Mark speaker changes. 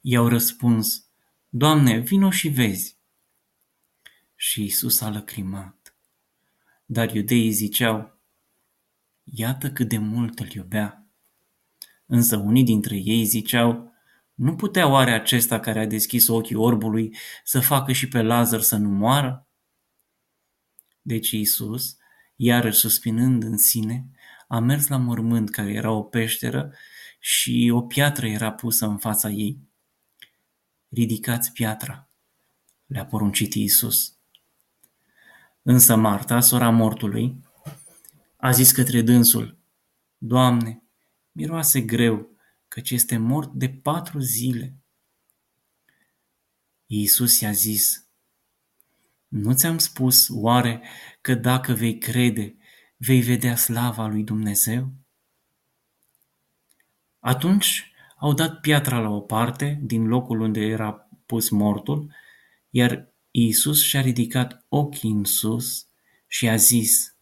Speaker 1: I-au răspuns: Doamne, vino și vezi. Și Iisus a lăcrimat. Dar iudeii ziceau: Iată cât de mult îl iubea. Însă unii dintre ei ziceau: Nu putea oare acesta care a deschis ochii orbului să facă și pe Lazar să nu moară? Deci Iisus, iarăși suspinând în sine, a mers la mormânt care era o peșteră și o piatră era pusă în fața ei. Ridicați piatra, le-a poruncit Iisus. Însă Marta, sora mortului, a zis către dânsul: Doamne, miroase greu, căci este mort de 4 zile. Iisus i-a zis: Nu ți-am spus oare că dacă vei crede, vei vedea slava lui Dumnezeu? Atunci au dat piatra la o parte din locul unde era pus mortul, iar Iisus și-a ridicat ochii în sus și a zis: